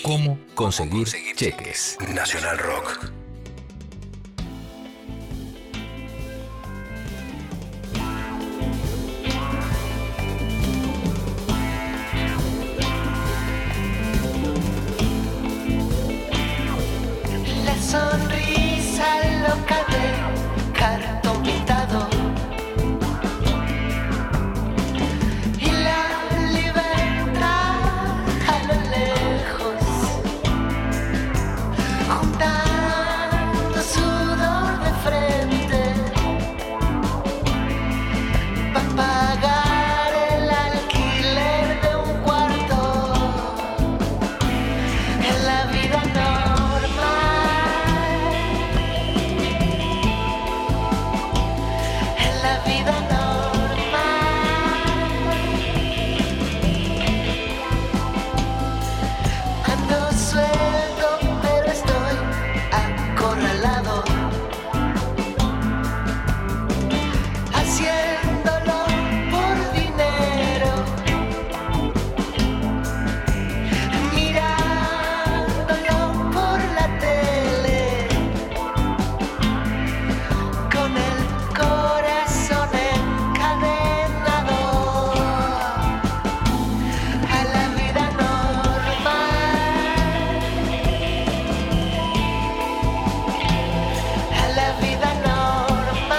cómo conseguir cheques. Nacional Rock. La sonrisa loca de cartón pintado y la libertad a lo lejos, juntando sudor de frente para pagar el alquiler de un cuarto en la vida normal. En la vida normal ando suelto, pero estoy acorralado, haciéndolo por dinero, mirándolo por la tele, con el corazón encadenado a la vida normal, a la vida normal.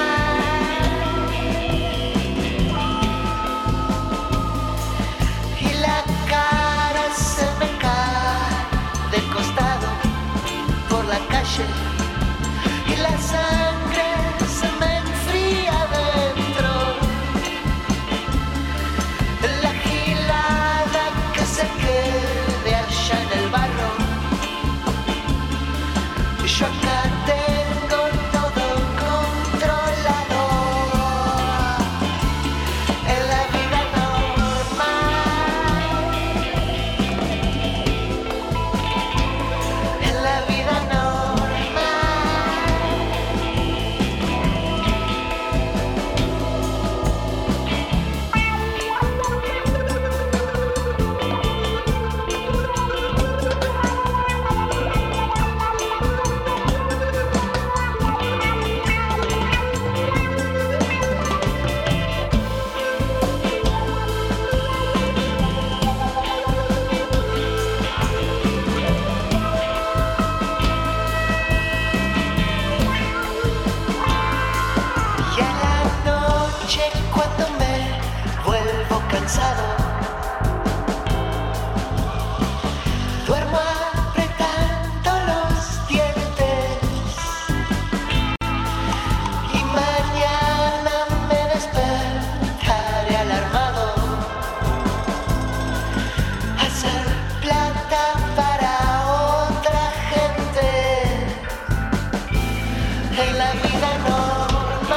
Y la cara se me cae de costado por la calle y la sangre se me enfría dentro. La gilada que se quede allá en el barro. Yo acá tengo todo controlado. En la vida normal, en la vida normal. Y a la noche cuando me vuelvo cansado, duermo apretando los dientes y mañana me despertaré alarmado a hacer plata para otra gente en la vida normal.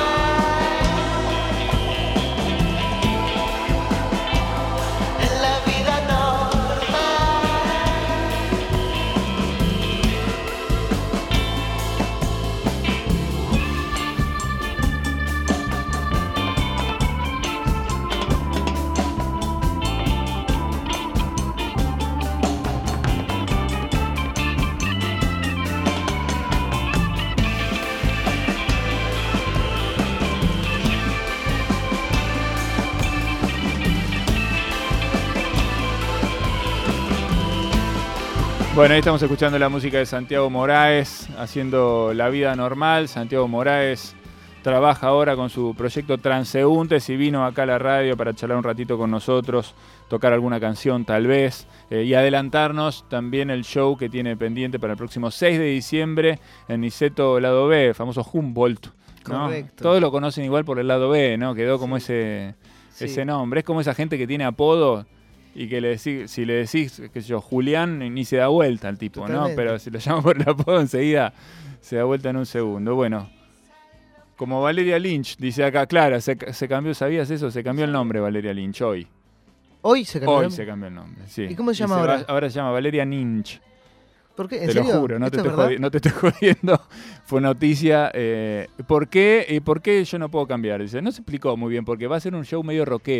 En la vida normal. Bueno, ahí estamos escuchando la música de Santiago Moraes, haciendo La Vida Normal. Santiago Moraes trabaja ahora con su proyecto Transeúntes y vino acá a la radio para charlar un ratito con nosotros, tocar alguna canción tal vez, y adelantarnos también el show que tiene pendiente para el próximo 6 de diciembre en Niceto Lado B, famoso Humboldt, ¿no? Correcto. Todos lo conocen igual por el Lado B, ¿no? Quedó como ese nombre. Es como esa gente que tiene apodo y que si le decís, qué sé yo, Julián, ni se da vuelta al tipo, Totalmente. ¿no? Pero si lo llaman por el apodo enseguida se da vuelta en un segundo. Bueno, como Valeria Lynch, dice acá, claro, se cambió, ¿sabías eso? Se cambió el nombre Valeria Lynch hoy. Hoy se cambió. Hoy se cambió el nombre, sí. ¿Y cómo se llama ahora? Ahora se llama Valeria Lynch. ¿Por qué? ¿En Te serio? lo juro, no te, ¿Esto es estoy verdad? no te estoy jodiendo. Fue noticia. ¿Por qué yo no puedo cambiar? Dice, no se explicó muy bien, porque va a ser un show medio rockero.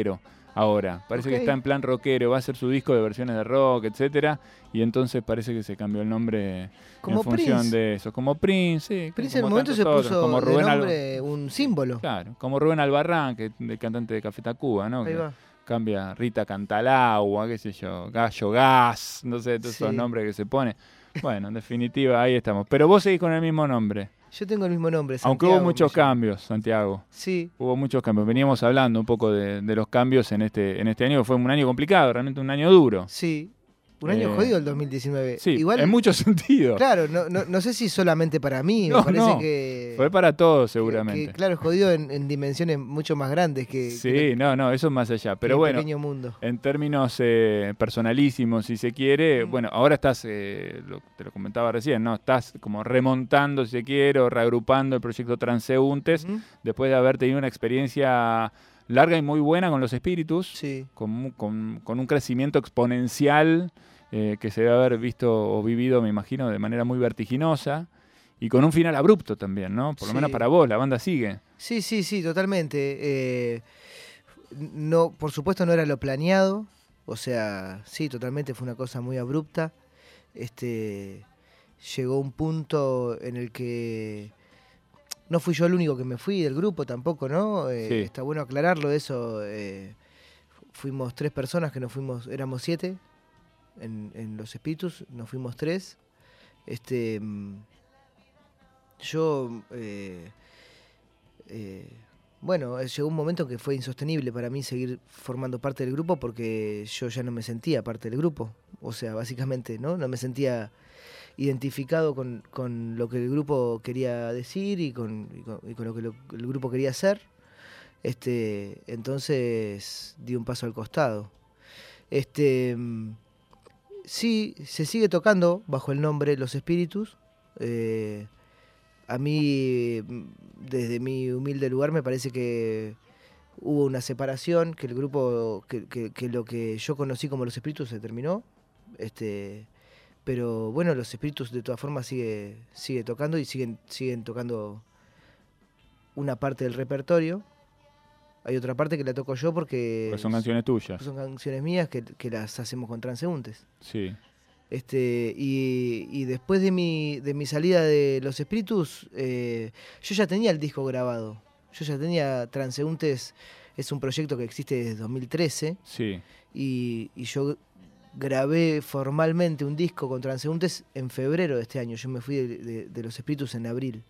ahora. Parece Ok. que está en plan rockero, va a hacer su disco de versiones de rock, etcétera, y entonces parece que se cambió el nombre Como en función Prince. de eso. Como Prince, sí. Prince en como un momento se tantos otros, puso como de Rubén nombre un símbolo. Claro, como Rubén Albarrán, que el cantante de Café Tacuba, ¿no? Ahí Que va. cambia Rita Cantalagua, qué sé yo, Gallo Gas, no sé, todos esos Sí. nombres que se pone. Bueno, en definitiva, ahí estamos. Pero vos seguís con el mismo nombre. Yo tengo el mismo nombre, Aunque Santiago, hubo muchos me llamo. cambios, Santiago. Sí, Hubo muchos cambios. Veníamos hablando un poco de los cambios en este año, que fue un año complicado, realmente un año duro. sí. Un año jodido el 2019. Sí, Igual, en muchos sentidos. claro, no sé si solamente para mí, No, me parece no. que... Fue para todos, que, seguramente. claro, es jodido en dimensiones mucho más grandes que, Sí, no, eso es más allá. que Pero el bueno, pequeño mundo. en términos personalísimos, si se quiere, bueno, ahora estás, te lo comentaba recién, ¿no? Estás como remontando, si se quiere, o reagrupando el proyecto Transeúntes, Ujú. después de haber tenido una experiencia larga y muy buena con los espíritus, Sí, con un crecimiento exponencial que se debe haber visto o vivido, me imagino, de manera muy vertiginosa, y con un final abrupto también, ¿no? Por lo Sí. menos para vos, la banda sigue. sí, totalmente. No, por supuesto no era lo planeado, o sea, sí, totalmente fue una cosa muy abrupta. Llegó un punto en el que no fui yo el único que me fui del grupo tampoco, ¿no? Sí. Está bueno aclararlo eso. Fuimos 3 personas que nos fuimos, éramos 7 en Los Espíritus, nos fuimos 3. Yo, bueno, llegó un momento que fue insostenible para mí seguir formando parte del grupo porque yo ya no me sentía parte del grupo. O sea, básicamente, ¿no? No me sentía identificado con lo que el grupo quería decir y con lo que el grupo quería hacer. Entonces di un paso al costado. Sí, se sigue tocando bajo el nombre Los Espíritus. A mí, desde mi humilde lugar, me parece que hubo una separación, que el grupo, que lo que yo conocí como Los Espíritus se terminó. Pero bueno, Los Espíritus de todas formas sigue tocando y siguen tocando una parte del repertorio. Hay otra parte que la toco yo porque Porque son canciones tuyas. son canciones mías que las hacemos con transeúntes. Sí. Y después de mi salida de Los Espíritus, yo ya tenía el disco grabado. Yo ya tenía Transeúntes, es un proyecto que existe desde 2013. Sí. Y yo grabé formalmente un disco con Transeúntes en febrero de este año. Yo me fui de Los Espíritus en abril.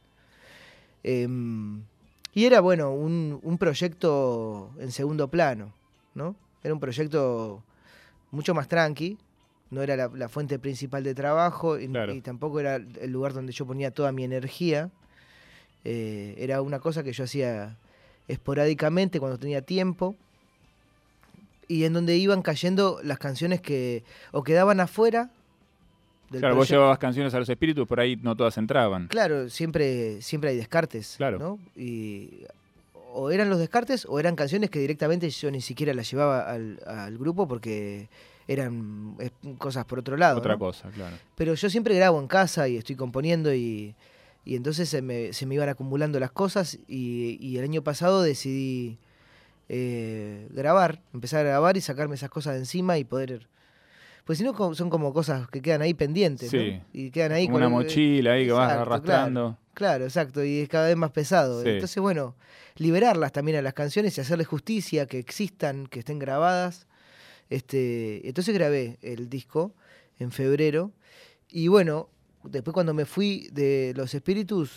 Y era, bueno, un proyecto en segundo plano, ¿no? Era un proyecto mucho más tranqui. No era la fuente principal de trabajo Claro. y tampoco era el lugar donde yo ponía toda mi energía. Era una cosa que yo hacía esporádicamente cuando tenía tiempo y en donde iban cayendo las canciones que o quedaban afuera del Claro, vos proyecto. llevabas canciones a Los Espíritus, por ahí no todas entraban. Claro, siempre hay descartes, Claro. ¿no? Y o eran los descartes o eran canciones que directamente yo ni siquiera las llevaba al grupo porque eran cosas por otro lado, Otra ¿no? cosa, claro. Pero yo siempre grabo en casa y estoy componiendo y entonces se me iban acumulando las cosas y el año pasado decidí empezar a grabar y sacarme esas cosas de encima y poder... Pues si no son como cosas que quedan ahí pendientes, Sí. ¿no? Y quedan ahí Como una mochila ahí que vas Exacto, arrastrando. Claro, exacto, y es cada vez más pesado. Sí. Entonces, bueno, liberarlas también a las canciones y hacerles justicia, que existan, que estén grabadas. Entonces grabé el disco en febrero y bueno, después cuando me fui de Los Espíritus,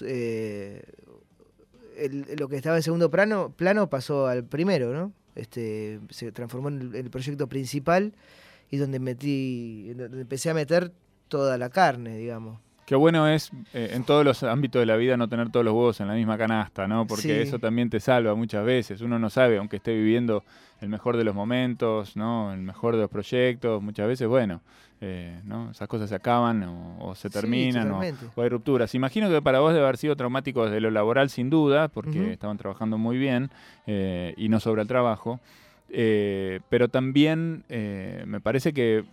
lo que estaba en segundo plano pasó al primero, ¿no? Se transformó en el proyecto principal y donde empecé a meter toda la carne, digamos. Qué bueno es en todos los ámbitos de la vida no tener todos los huevos en la misma canasta, ¿no? Porque Sí. eso también te salva muchas veces. Uno no sabe, aunque esté viviendo el mejor de los momentos, ¿no? El mejor de los proyectos, muchas veces, bueno, ¿no? Esas cosas se acaban o se Sí, terminan totalmente. o hay rupturas. Imagino que para vos debe haber sido traumático desde lo laboral, sin duda, porque Ujú. estaban trabajando muy bien y no sobra el trabajo. Pero también me parece que,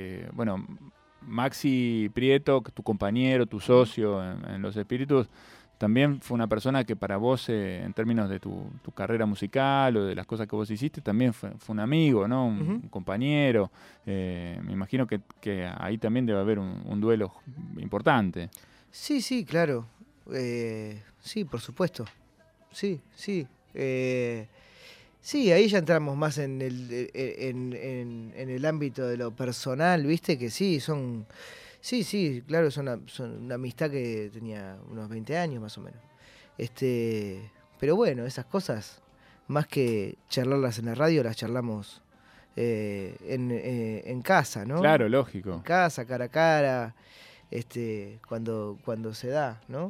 bueno, Maxi Prieto, tu compañero, tu socio en Los Espíritus, también fue una persona que para vos, en términos de tu carrera musical o de las cosas que vos hiciste, también fue un amigo, ¿no? Un compañero. Me imagino que ahí también debe haber un duelo importante. Sí, sí, claro. Sí, por supuesto. Sí, sí. Sí, ahí ya entramos más en el ámbito de lo personal, ¿viste? Que sí, sí, claro, son una amistad que tenía unos 20 años más o menos. Pero bueno, esas cosas, más que charlarlas en la radio, las charlamos en casa, ¿no? Claro, lógico. En casa, cara a cara, cuando se da, ¿no?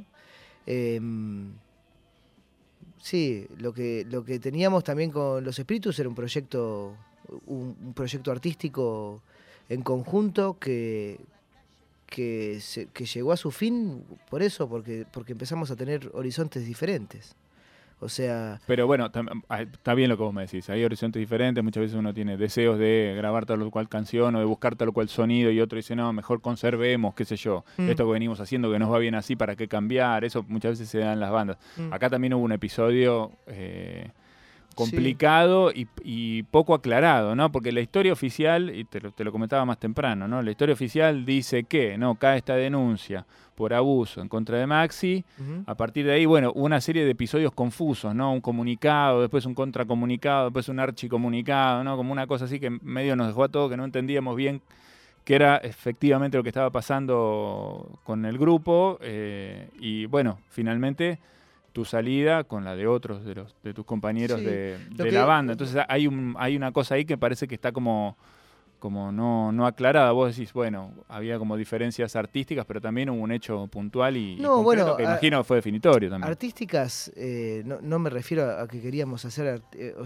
Sí, lo que teníamos también con Los Espíritus era un proyecto artístico en conjunto que llegó a su fin por eso, porque empezamos a tener horizontes diferentes. O sea... Pero bueno, está bien lo que vos me decís. Hay horizontes diferentes. Muchas veces uno tiene deseos de grabar tal o cual canción o de buscar tal o cual sonido y otro dice, no, mejor conservemos, qué sé yo. Esto que venimos haciendo que nos va bien así, ¿para qué cambiar? Eso muchas veces se da en las bandas. Acá también hubo un episodio complicado y poco aclarado, ¿no? Porque la historia oficial, y te lo comentaba más temprano, ¿no? La historia oficial dice que, ¿no? Cae esta denuncia por abuso en contra de Maxi. A partir de ahí, bueno, una serie de episodios confusos, ¿no? Un comunicado, después un contracomunicado, después un archicomunicado, ¿no? Como una cosa así que medio nos dejó a todos que no entendíamos bien qué era efectivamente lo que estaba pasando con el grupo. Y bueno, finalmente tu salida con la de otros de tus compañeros de la banda. Entonces hay una cosa ahí que parece que está como no aclarada. Vos decís, bueno, había como diferencias artísticas, pero también hubo un hecho puntual y concreto que imagino fue definitorio también. Artísticas, no me refiero a que queríamos hacer,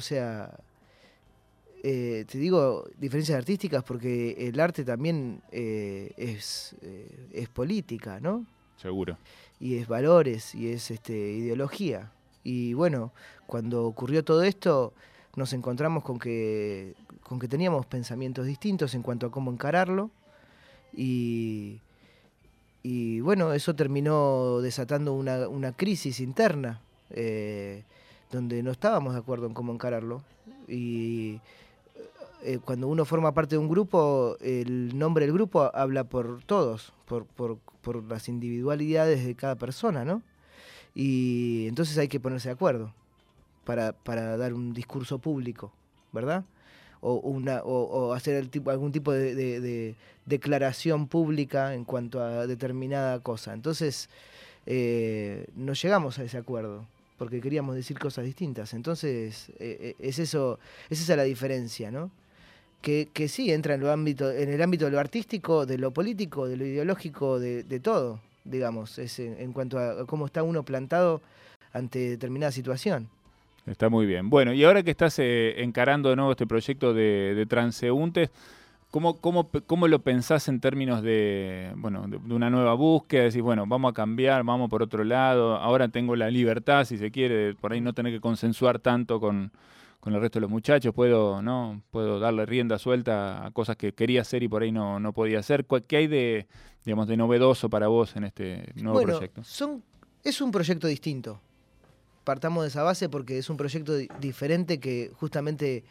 te digo diferencias artísticas porque el arte también es política, ¿no? Seguro. Y es valores, y es ideología. Y bueno, cuando ocurrió todo esto, nos encontramos con que teníamos pensamientos distintos en cuanto a cómo encararlo. Y bueno, eso terminó desatando una crisis interna, donde no estábamos de acuerdo en cómo encararlo. Y cuando uno forma parte de un grupo, el nombre del grupo habla por todos, por las individualidades de cada persona, ¿no? Y entonces hay que ponerse de acuerdo para dar un discurso público, ¿verdad? O hacer algún tipo de declaración pública en cuanto a determinada cosa. Entonces no llegamos a ese acuerdo porque queríamos decir cosas distintas. Entonces es eso, es esa la diferencia, ¿no? Que sí entra en el ámbito de lo artístico, de lo político, de lo ideológico, de todo, digamos, es en cuanto a cómo está uno plantado ante determinada situación. Está muy bien. Bueno, y ahora que estás encarando de nuevo este proyecto de transeúntes, ¿cómo lo pensás en términos de una nueva búsqueda? Decís, bueno, vamos a cambiar, vamos por otro lado, ahora tengo la libertad, si se quiere, de por ahí no tener que consensuar tanto con el resto de los muchachos, puedo darle rienda suelta a cosas que quería hacer y por ahí no podía hacer. ¿Qué hay de novedoso para vos en este nuevo proyecto? Es un proyecto distinto. Partamos de esa base porque es un proyecto diferente que justamente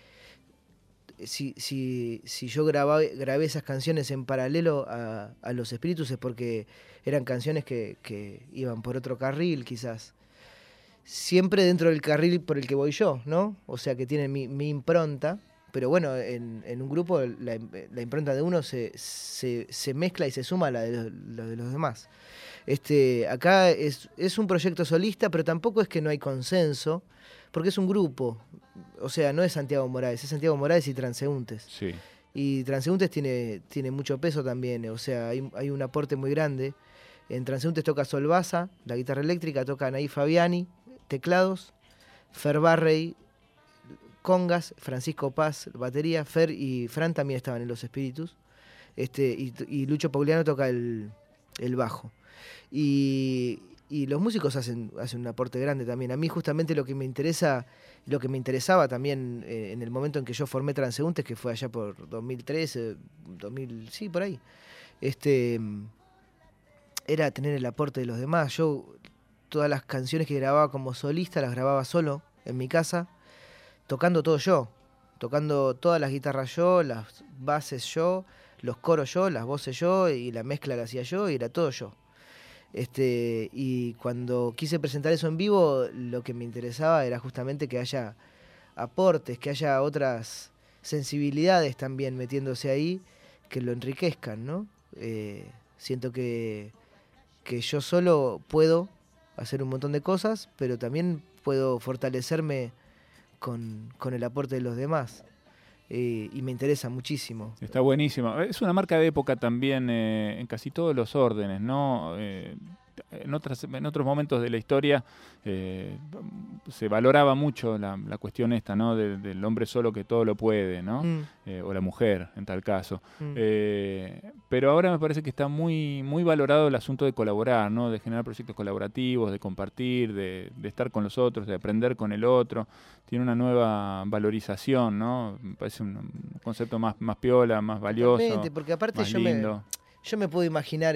si yo grabé esas canciones en paralelo a Los Espíritus es porque eran canciones que iban por otro carril quizás. Siempre dentro del carril por el que voy yo, ¿no? O sea, que tienen mi impronta, pero bueno, en un grupo la impronta de uno se mezcla y se suma a la de los demás. Acá es un proyecto solista, pero tampoco es que no hay consenso, porque es un grupo. O sea, no es Santiago Moraes, es Santiago Moraes y Transeúntes. Sí. Y Transeúntes tiene mucho peso también, o sea, hay un aporte muy grande. En Transeúntes toca Sol Baza, la guitarra eléctrica, toca Anaí Fabiani, teclados, Fer Barrey, congas, Francisco Paz, batería, Fer y Fran también estaban en Los Espíritus, y Lucho Pauliano toca el bajo. Y los músicos hacen un aporte grande también. A mí justamente lo que me interesaba también en el momento en que yo formé Transeúntes, que fue allá por 2013, sí, por ahí, era tener el aporte de los demás. Yo todas las canciones que grababa como solista las grababa solo en mi casa, tocando todo yo, tocando todas las guitarras yo, las bases yo, los coros yo, las voces yo, y la mezcla la hacía yo, y era todo yo. Y cuando quise presentar eso en vivo, lo que me interesaba era justamente que haya aportes, que haya otras sensibilidades también metiéndose ahí, que lo enriquezcan, ¿no? Siento que yo solo puedo hacer un montón de cosas, pero también puedo fortalecerme con el aporte de los demás. Y me interesa muchísimo. Está buenísimo. Es una marca de época también en casi todos los órdenes, ¿no? En otros momentos de la historia se valoraba mucho la cuestión esta, ¿no? Del hombre solo que todo lo puede, ¿no? O la mujer, en tal caso. Pero ahora me parece que está muy, muy valorado el asunto de colaborar, ¿no? De generar proyectos colaborativos, de compartir, de estar con los otros, de aprender con el otro. Tiene una nueva valorización, ¿no? Me parece un concepto más piola, más valioso. Totalmente, porque aparte más lindo. yo me puedo imaginar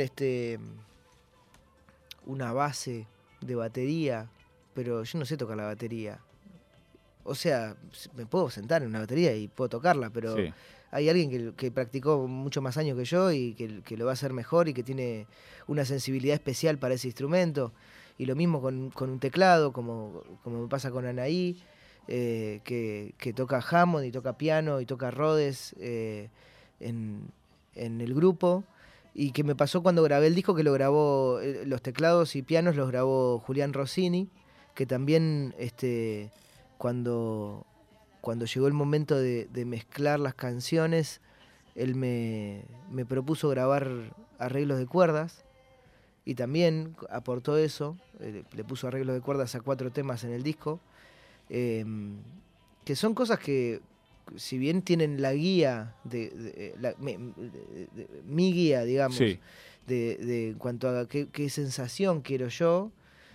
una base de batería, pero yo no sé tocar la batería. O sea, me puedo sentar en una batería y puedo tocarla, pero sí. Hay alguien que practicó mucho más años que yo y que lo va a hacer mejor y que tiene una sensibilidad especial para ese instrumento. Y lo mismo con un teclado, como me pasa con Anaí, que toca Hammond y toca piano y toca Rhodes en el grupo. Y que me pasó cuando grabé el disco, que lo grabó, los teclados y pianos los grabó Julián Rossini, que también cuando llegó el momento de mezclar las canciones, él me propuso grabar arreglos de cuerdas, y también aportó eso, le puso arreglos de cuerdas a 4 temas en el disco, que son cosas que, si bien tienen la guía, mi guía, digamos, sí, de en cuanto a qué sensación quiero yo,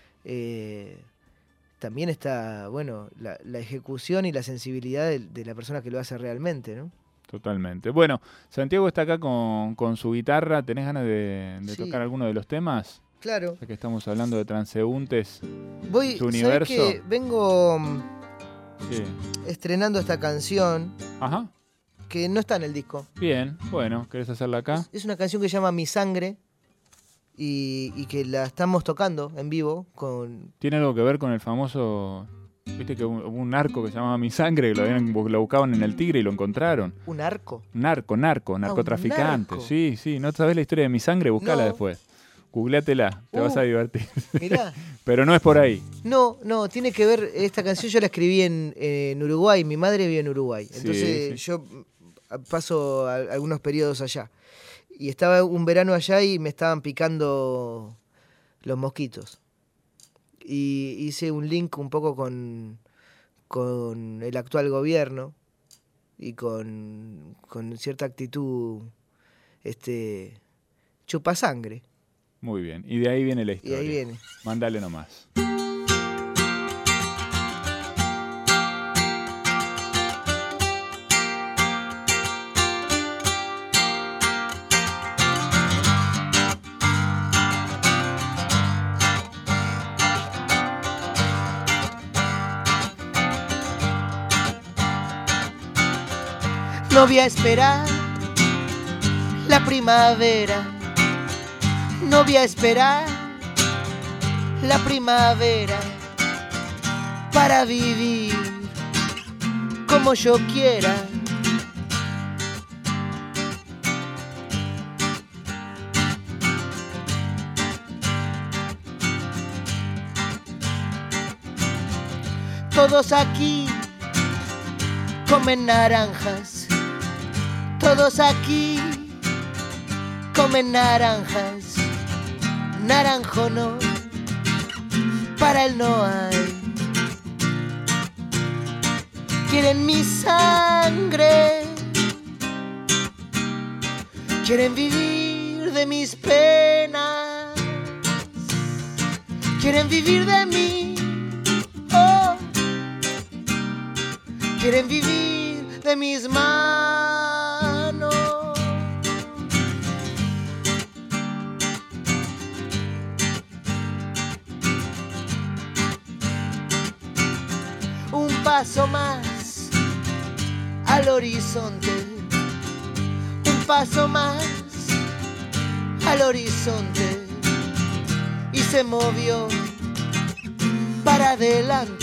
también está, bueno, la ejecución y la sensibilidad de la persona que lo hace realmente, ¿no? Totalmente. Bueno, Santiago está acá con su guitarra. ¿Tenés ganas de sí, tocar alguno de los temas? Claro. Ya que estamos hablando de transeúntes, su universo. ¿Sabés que vengo estrenando esta canción? Ajá. Que no está en el disco. Bien, bueno, ¿querés hacerla acá? Es una canción que se llama Mi Sangre y que la estamos tocando en vivo con... ¿Tiene algo que ver con el famoso... Viste que hubo un narco que se llamaba Mi Sangre, que lo buscaban en el Tigre y lo encontraron? ¿Un narco? Narcotraficante. Narco. Sí, ¿no sabés la historia de Mi Sangre? Buscala después. Googleatela, te vas a divertir. Mirá. Pero no es por ahí. No, tiene que ver, esta canción yo la escribí en Uruguay, mi madre vive en Uruguay. Entonces sí. Yo paso algunos periodos allá. Y estaba un verano allá y me estaban picando los mosquitos. Y hice un link un poco con el actual gobierno y con cierta actitud chupasangre. Muy bien, y de ahí viene la historia. Y ahí viene. Mándale nomás. No voy a esperar la primavera, no voy a esperar la primavera para vivir como yo quiera. Todos aquí comen naranjas. Todos aquí comen naranjas, naranjo no, para él no hay. Quieren mi sangre, quieren vivir de mis penas, quieren vivir de mí, oh, quieren vivir de mis manos. paso más al horizonte, un paso más al horizonte, y se movió para adelante.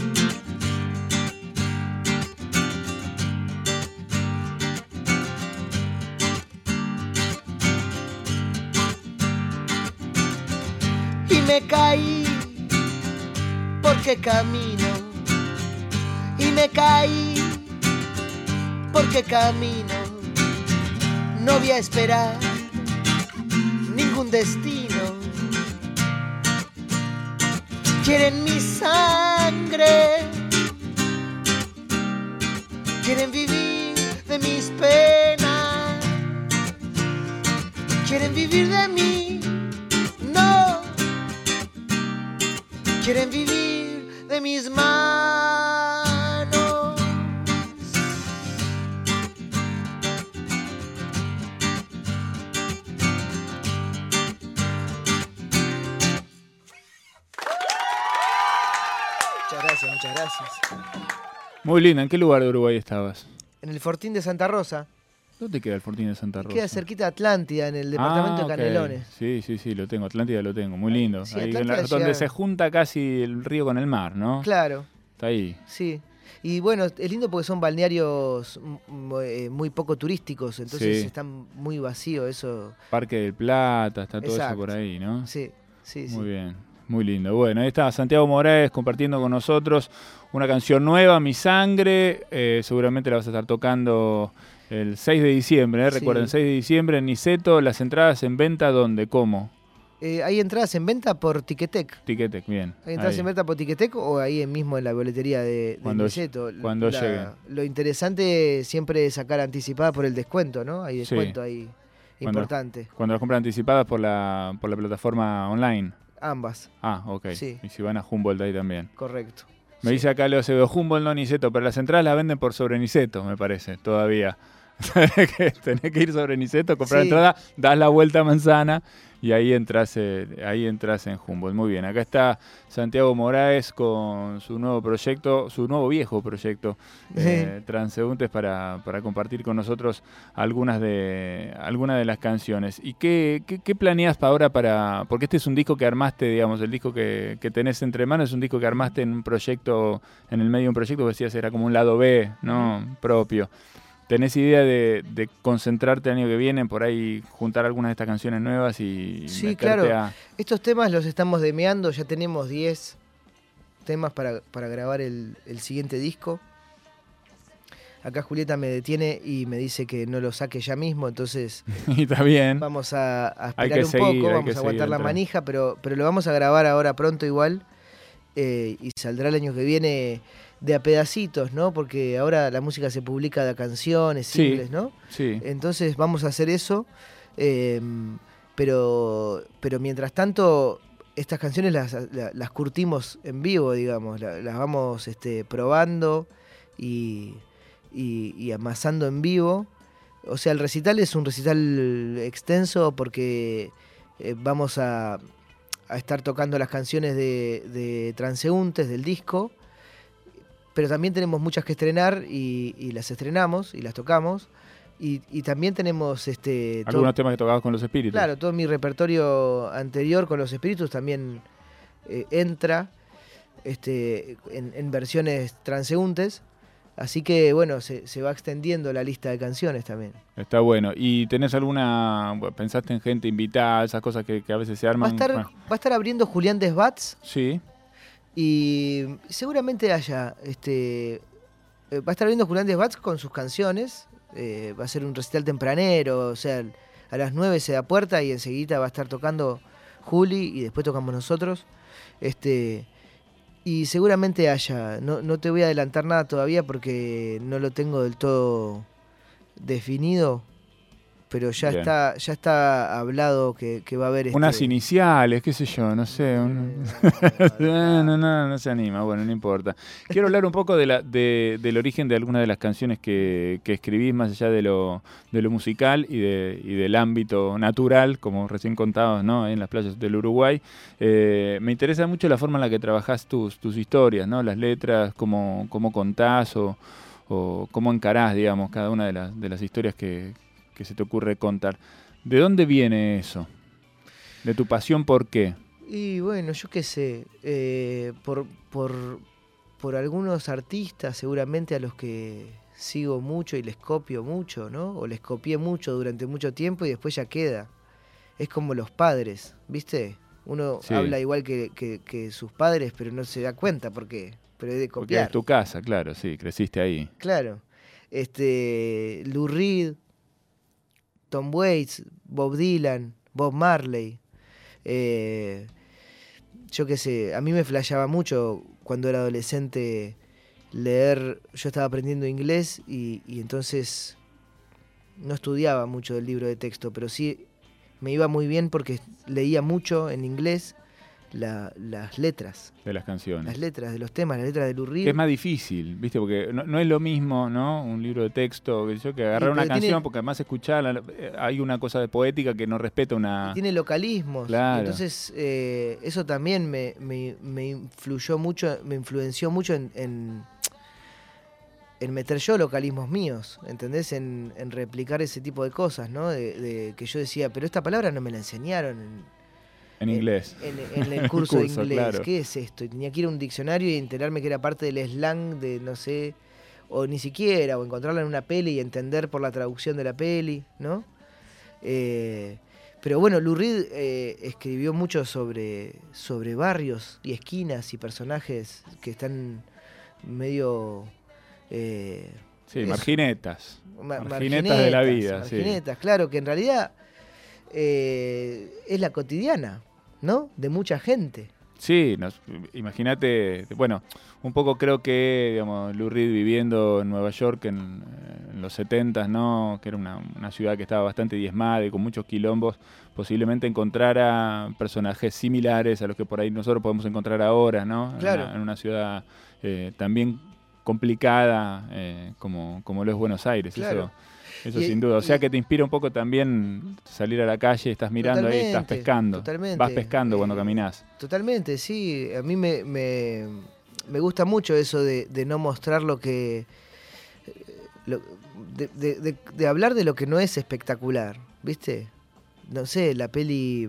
Y me caí porque camino, y me caí porque camino. No voy a esperar ningún destino. Quieren mi sangre, quieren vivir de mis penas, quieren vivir de mí, no, quieren vivir de mis manos. Muchas gracias. Muy linda. ¿En qué lugar de Uruguay estabas? En el Fortín de Santa Rosa. ¿Dónde queda el Fortín de Santa Rosa? Queda cerquita de Atlántida, en el departamento de Canelones. Sí, lo tengo. Atlántida lo tengo. Muy lindo. Sí, ahí donde se junta casi el río con el mar, ¿no? Claro. Está ahí. Sí. Y bueno, es lindo porque son balnearios muy poco turísticos, entonces están muy vacíos eso. Parque del Plata, está todo Exacto. eso por ahí, ¿no? Sí. Muy bien. Muy lindo. Bueno, ahí está Santiago Moraes compartiendo con nosotros una canción nueva, Mi Sangre. Seguramente la vas a estar tocando el 6 de diciembre. Recuerden, 6 de diciembre en Niceto. Las entradas en venta, ¿dónde? ¿Cómo? Hay entradas en venta por Ticketek. Ticketek, bien. Hay entradas en venta por Ticketek o ahí mismo en la boletería de Niceto. Cuando lleguen. Lo interesante siempre es sacar anticipada por el descuento, ¿no? Hay descuento ahí importante. Cuando las compran anticipadas por la plataforma online. Ambas. Ah, ok. Sí. Y si van a Humboldt ahí también. Correcto. Me dice acá Leo Acevedo, Humboldt no Niceto, pero las entradas las venden por sobre Niceto, me parece, todavía. Tenés que ir sobre Niceto, comprar entrada, das la vuelta a Manzana y ahí entras en Humboldt. Muy bien, acá está Santiago Moraes con su nuevo proyecto, su nuevo viejo proyecto, Transeúntes, para compartir con nosotros algunas de las canciones. ¿Y qué planeas para ahora? Porque este es un disco que armaste, digamos, el disco que tenés entre manos es un disco que armaste en un proyecto, en el medio de un proyecto que decías era como un lado B, ¿no? Propio. ¿Tenés idea de concentrarte el año que viene, por ahí juntar algunas de estas canciones nuevas y sí, claro. Estos temas los estamos demeando, ya tenemos 10 temas para grabar el siguiente disco. Acá Julieta me detiene y me dice que no lo saque ya mismo, entonces y está bien. Vamos a esperar un poco, vamos a aguantar la manija, pero lo vamos a grabar ahora pronto igual y saldrá el año que viene de a pedacitos, ¿no? Porque ahora la música se publica de canciones, singles, ¿no? Sí. Entonces vamos a hacer eso, pero mientras tanto estas canciones las curtimos en vivo, digamos, las vamos probando y amasando en vivo. O sea, el recital es un recital extenso porque vamos a estar tocando las canciones de Transeúntes del disco, pero también tenemos muchas que estrenar y las estrenamos y las tocamos. Y también tenemos algunos temas que tocabas con Los Espíritus. Claro, todo mi repertorio anterior con Los Espíritus también entra en versiones transeúntes. Así que bueno, se va extendiendo la lista de canciones también. Está bueno. ¿Y tenés pensaste en gente invitada, esas cosas que a veces se arman? Va a estar abriendo Julián Desbats. Sí. Y seguramente haya, va a estar viendo Julián Desbats con sus canciones, va a ser un recital tempranero, o sea, a las 9 se da puerta y enseguida va a estar tocando Juli y después tocamos nosotros, y seguramente haya, no te voy a adelantar nada todavía porque no lo tengo del todo definido, pero ya Bien. está hablado que va a haber Unas iniciales, qué sé yo, no sé. No se anima, bueno, no importa. Quiero hablar un poco del origen de algunas de las canciones que escribís, más allá de lo musical y del ámbito natural, como recién contabas, ¿no? En las playas del Uruguay. Me interesa mucho la forma en la que trabajás tus historias, ¿no? Las letras, cómo contás o cómo encarás, digamos, cada una de las historias que se te ocurre contar. ¿De dónde viene eso? ¿De tu pasión por qué? Y bueno, yo qué sé, por algunos artistas seguramente a los que sigo mucho y les copio mucho, ¿no? O les copié mucho durante mucho tiempo y después ya queda. Es como los padres, ¿viste? Uno Sí. habla igual que sus padres, pero no se da cuenta por qué. Pero es de Porque copiar. es tu casa, claro, sí, creciste ahí. Claro. Lou Reed, Tom Waits, Bob Dylan, Bob Marley. Yo qué sé, a mí me flasheaba mucho cuando era adolescente leer. Yo estaba aprendiendo inglés y entonces no estudiaba mucho del libro de texto, pero sí me iba muy bien porque leía mucho en inglés las letras. De las canciones. Las letras de los temas, las letras de Lou Reed. Que es más difícil, ¿viste? Porque no es lo mismo, ¿no? Un libro de texto, que agarrar una canción, porque además escucharla, hay una cosa de poética que no respeta una... Tiene localismos. Claro. Entonces, eso también me influyó mucho, me influenció mucho en meter yo localismos míos, ¿entendés? En replicar ese tipo de cosas, ¿no? De que yo decía, pero esta palabra no me la enseñaron En inglés. En el curso de inglés. Claro. ¿Qué es esto? Y tenía que ir a un diccionario y enterarme que era parte del slang de, no sé, o ni siquiera, o encontrarla en una peli y entender por la traducción de la peli, ¿no? Pero bueno, Lou Reed escribió mucho sobre barrios y esquinas y personajes que están medio... Sí, marginetas. Marginetas de la vida. Marginetas, sí. Claro, que en realidad es la cotidiana, ¿no? De mucha gente. Sí, imagínate, bueno, un poco creo que, digamos, Lou Reed viviendo en Nueva York en los 70s, ¿no? Que era una ciudad que estaba bastante diezmada y con muchos quilombos, posiblemente encontrara personajes similares a los que por ahí nosotros podemos encontrar ahora, ¿no? Claro. En una ciudad también complicada como lo es Buenos Aires. Claro. Eso sin duda. O sea que te inspira un poco también salir a la calle, estás mirando ahí, estás pescando. Totalmente. Vas pescando cuando caminás. Totalmente, sí. A mí me gusta mucho eso de no mostrar lo que... de hablar de lo que no es espectacular, ¿viste? No sé, la peli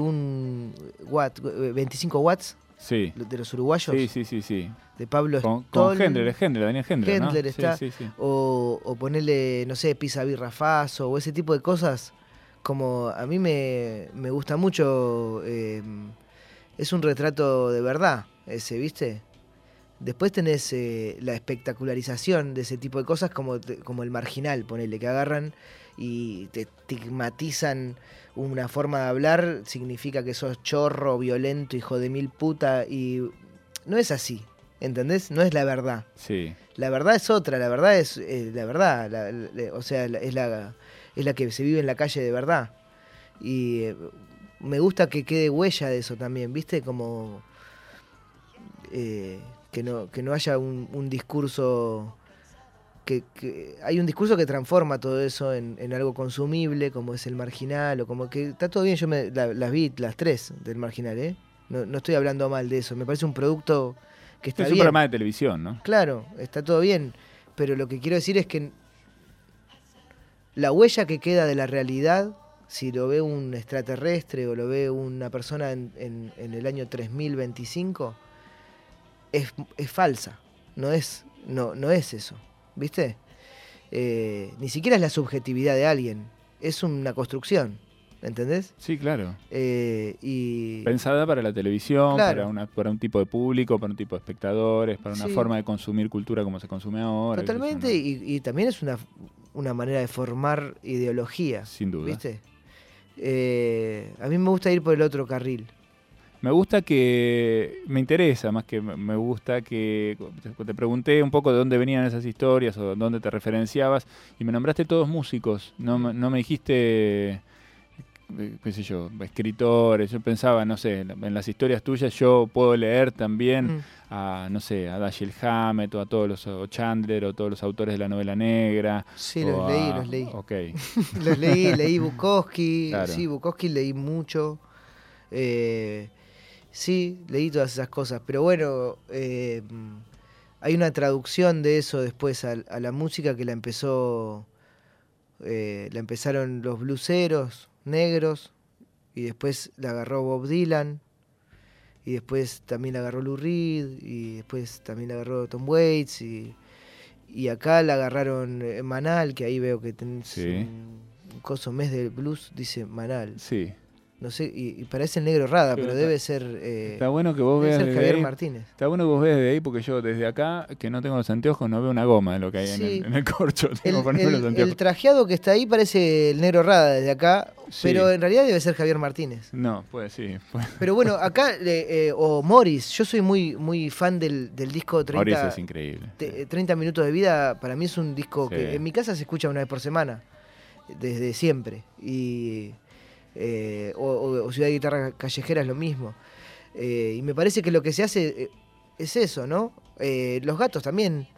25 watts. Sí. De los uruguayos. Sí. De Pablo Con Stoll. Daniel Hendler, ¿no? Está. Sí. O ponerle, no sé, Pisa Birra Faso o ese tipo de cosas. Como a mí me gusta mucho. Es un retrato de verdad ese, ¿viste? Después tenés la espectacularización de ese tipo de cosas como El Marginal, ponele, que agarran y te estigmatizan una forma de hablar, significa que sos chorro, violento, hijo de mil puta, y no es así, ¿entendés? No es la verdad. Sí. La verdad es otra, la verdad es la verdad, o sea, es la que se vive en la calle de verdad. Y me gusta que quede huella de eso también, ¿viste? Como que no haya un discurso... Que hay un discurso que transforma todo eso en algo consumible, como es El Marginal, o como que está todo bien. Yo las vi las tres del Marginal, ¿eh? No estoy hablando mal de eso. Me parece un producto que está bien. Es un programa de televisión, ¿no? Claro, está todo bien. Pero lo que quiero decir es que la huella que queda de la realidad, si lo ve un extraterrestre o lo ve una persona en el año 3025, es falsa. No es eso. ¿Viste? Ni siquiera es la subjetividad de alguien, es una construcción, ¿entendés? Sí, claro. Y pensada para la televisión, claro. para un tipo de público, para un tipo de espectadores, para una Sí. forma de consumir cultura como se consume ahora. Totalmente, y también es una manera de formar ideología. Sin duda. ¿Viste? A mí me gusta ir por el otro carril. Me gusta que, me interesa más que me gusta que, te pregunté un poco de dónde venían esas historias o dónde te referenciabas y me nombraste todos músicos, no me dijiste, qué sé yo, escritores. Yo pensaba, no sé, en las historias tuyas yo puedo leer también a, no sé, a Dashiell Hammett o a todos los, o Chandler o todos los autores de la novela negra. Sí, los leí. Ok. leí Bukowski, Claro. sí, Bukowski leí mucho. Sí, leí todas esas cosas, pero bueno, hay una traducción de eso después a la música que la empezaron los blueseros negros y después la agarró Bob Dylan y después también la agarró Lou Reed y después también la agarró Tom Waits y acá la agarraron Manal, que ahí veo que tenés un coso mes del blues, dice Manal. Sí. No sé, y parece el Negro Rada, pero debe ser. Está bueno que vos veas ser desde Javier ahí. Martínez. Está bueno que vos veas desde ahí, porque yo desde acá, que no tengo los anteojos, no veo una goma de lo que hay Sí. en el corcho. Tengo que ponerme los anteojos. El trajeado que está ahí parece el Negro Rada desde acá, Sí. pero en realidad debe ser Javier Martínez. No, pues sí. Pero bueno, acá, o Morris, yo soy muy fan del disco 30, Morris es increíble. 30 minutos de vida. Para mí es un disco Sí. que en mi casa se escucha una vez por semana, desde siempre. O Ciudad de Guitarra Callejera es lo mismo. Y me parece que lo que se hace es eso, ¿no? Los Gatos también.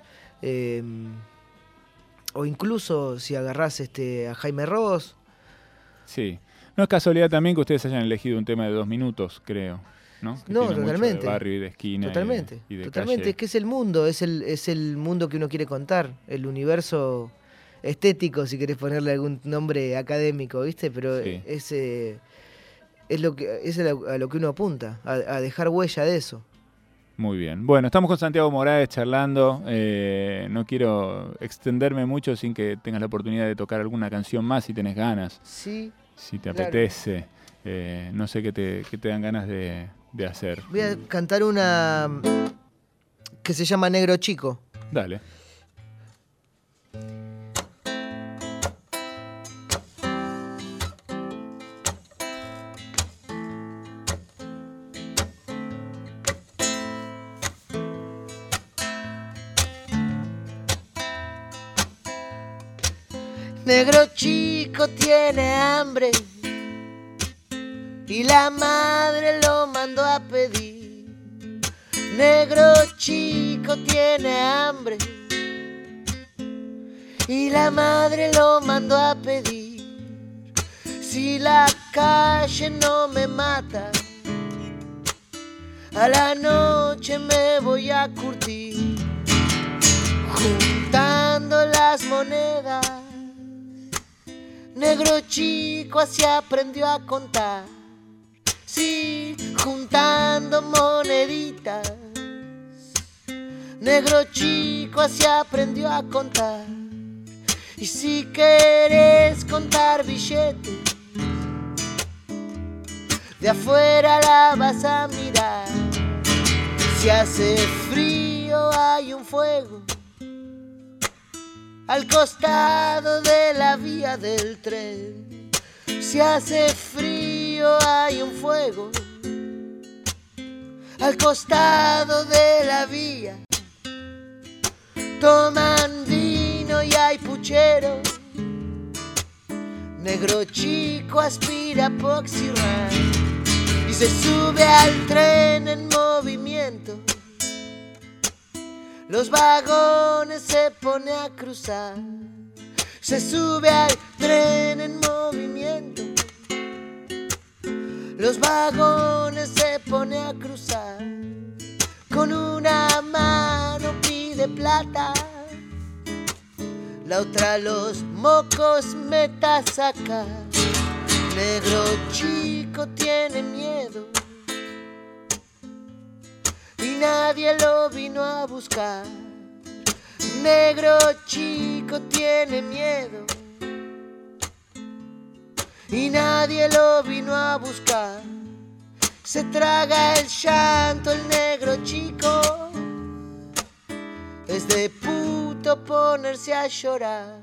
O incluso si agarrás a Jaime Ross. Sí. No es casualidad también que ustedes hayan elegido un tema de 2 minutos, creo. ¿No? Que No, tiene mucho totalmente. de barrio y de esquina. Totalmente. Y de Totalmente. calle. Es que es el mundo, es el mundo que uno quiere contar. El universo estético, si querés ponerle algún nombre académico, ¿viste? Pero Sí. es a lo que uno apunta, a dejar huella de eso. Muy bien. Bueno, estamos con Santiago Moraes charlando. No quiero extenderme mucho sin que tengas la oportunidad de tocar alguna canción más si tenés ganas. Sí. Si te Claro. apetece. No sé qué te dan ganas de hacer. Voy a cantar una que se llama Negro Chico. Dale. Negro chico tiene hambre y la madre lo mandó a pedir. Negro chico tiene hambre y la madre lo mandó a pedir. Si la calle no me mata, a la noche me voy a curtir, juntando las monedas. Negro chico así aprendió a contar, sí, juntando moneditas. Negro chico así aprendió a contar. Y si querés contar billetes, de afuera la vas a mirar. Si hace frío hay un fuego al costado de la vía del tren. Si hace frío hay un fuego al costado de la vía. Toman vino y hay puchero. Negro chico aspira Poxirán y se sube al tren en movimiento. Los vagones se pone a cruzar, se sube al tren en movimiento. Los vagones se pone a cruzar, con una mano pide plata, la otra los mocos meta a sacar. Negro chico tiene miedo y nadie lo vino a buscar. Negro chico tiene miedo y nadie lo vino a buscar. Se traga el llanto el negro chico, es de puto ponerse a llorar.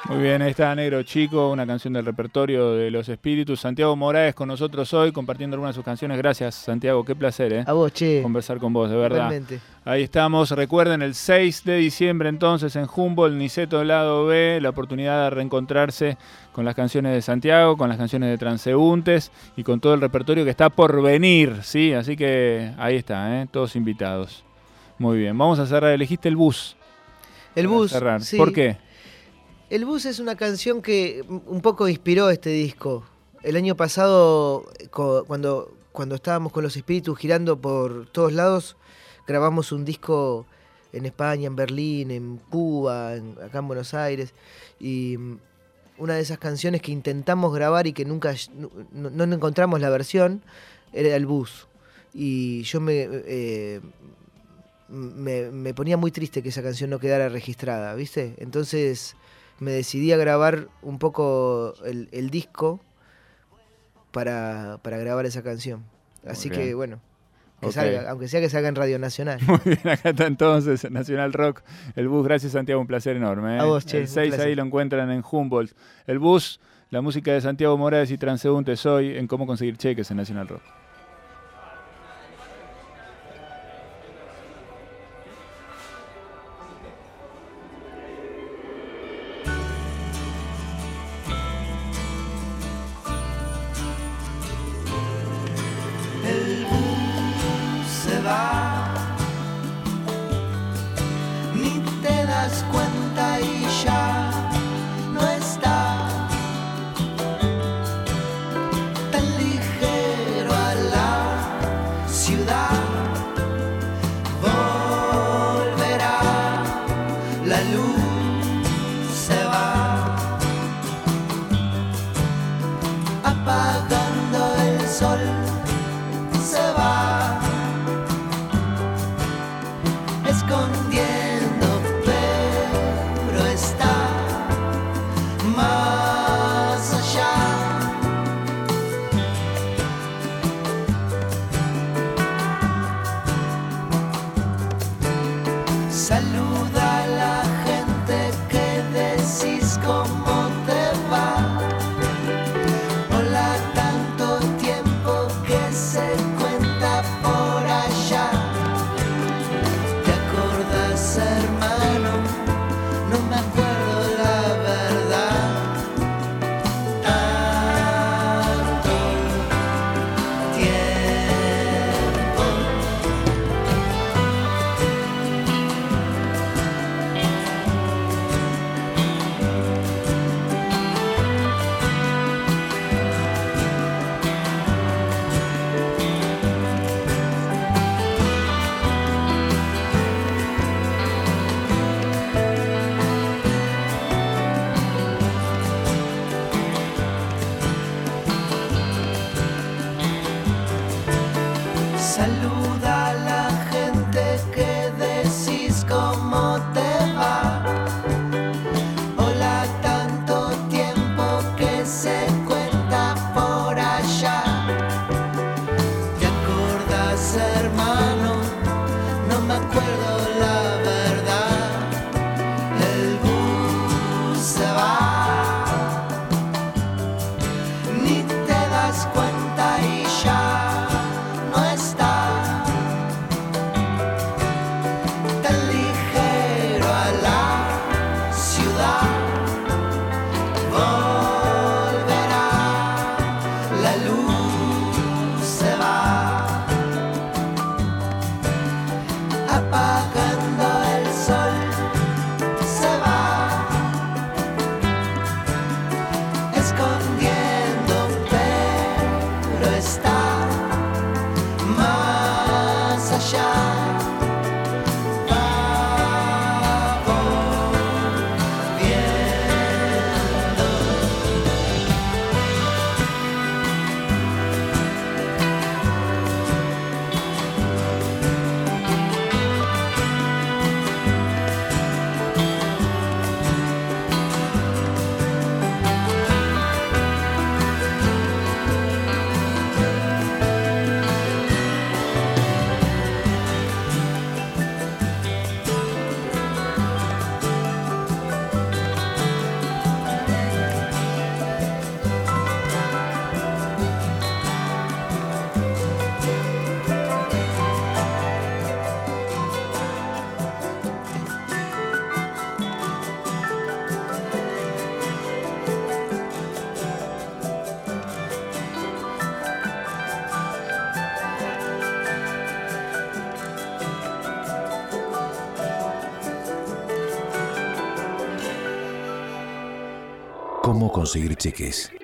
Muy bien, ahí está Negro Chico, una canción del repertorio de Los Espíritus. Santiago Moraes con nosotros hoy, compartiendo algunas de sus canciones. Gracias, Santiago, qué placer, A vos, che. conversar con vos, de verdad. Igualmente. Ahí estamos, recuerden, el 6 de diciembre entonces en Humboldt, Niceto lado B, la oportunidad de reencontrarse con las canciones de Santiago, con las canciones de Transeúntes y con todo el repertorio que está por venir, ¿sí? Así que ahí está, todos invitados. Muy bien, vamos a cerrar, elegiste El Bus. El Bus, cerrar. sí. ¿Por qué? El Bus es una canción que un poco inspiró este disco. El año pasado, cuando estábamos con Los Espíritus girando por todos lados, grabamos un disco en España, en Berlín, en Cuba, acá en Buenos Aires. Y una de esas canciones que intentamos grabar y que nunca no encontramos la versión, era El Bus. Y yo me ponía muy triste que esa canción no quedara registrada, ¿viste? Entonces me decidí a grabar un poco el disco para grabar esa canción. Así que bueno, que salga, aunque sea que salga en Radio Nacional. Muy bien, acá está entonces Nacional Rock. El Bus, gracias Santiago, un placer enorme. A vos, che, el 6 placer. ahí lo encuentran en Humboldt. El Bus, la música de Santiago Moraes y Transeúntes hoy en Cómo Conseguir Cheques en Nacional Rock. Ni te das cuenta y ya no está tan ligero a la ciudad. Volverá, la luz se va apagando, el sol se va escondiendo, pero está más allá. Saluda a la gente que decís cómo conseguir cheques.